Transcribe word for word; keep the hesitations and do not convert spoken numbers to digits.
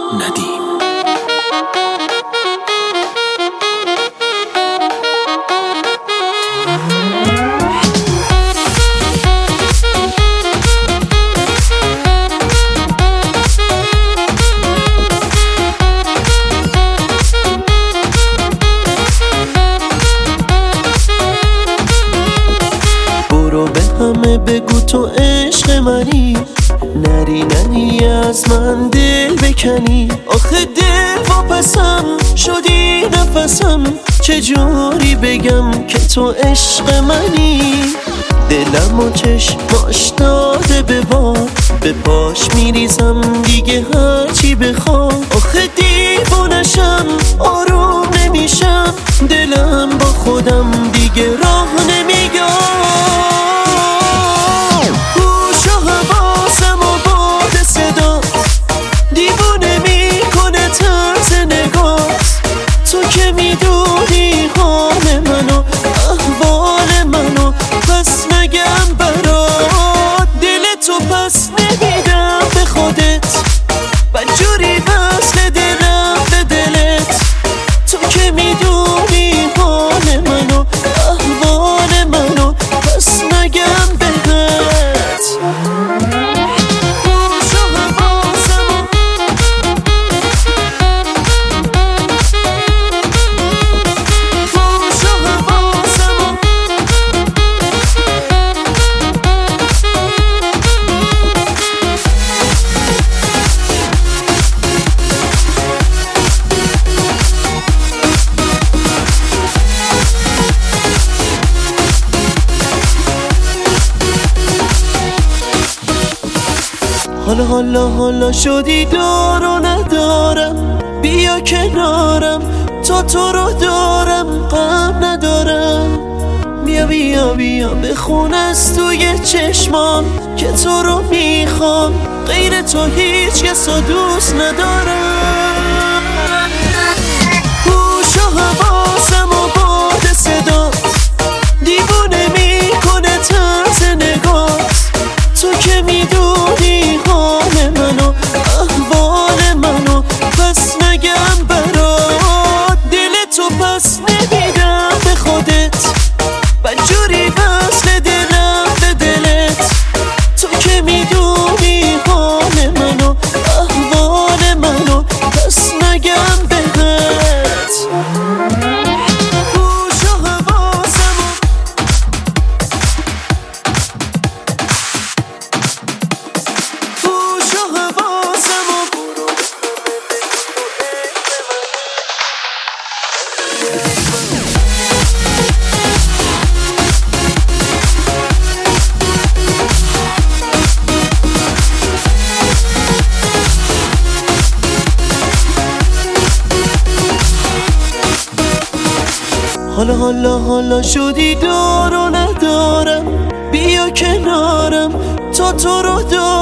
ندیم. برو به همه بگو تو عشق منی، نری نری از من دل بکنی. آخه دل واپسم شدی نفسم، چجوری بگم که تو عشق منی. دلم و چشماش داده به باد، به پاش میریزم دیگه هرچی بخوام. آخه دیوونشم آروم نمیشم، دلم با خودم دیگه راه نمیگم. میدونی حال منو احوال منو، پس نگم برات دل تو پس نمیدم به خودت. بدجوری وصل دلم به دلت، تو که میدونی حال منو احوال منو، پس نگم بهت. حالا حالا حالا شدی دار و ندارم، بیا کنارم تا تو رو دارم غم ندارم. بیا بیا بیا بخون از توی چشمام که تو رو میخوام، غیر تو هیچ کس رو دوست ندارم. هوش و حواسم و باد صدات دیوونه میکنه طرز نگات، تو که میدونی حال منو احوال منو، پس نگم برات دل تو پس نمیدم به خودت. بدجوری وصل دلم به دلت، تو که میدونی حال منو احوال منو، پس نگم بهت. حالا حالا حالا شدی دار و ندارم، بیا کنارم تا تو رو دارم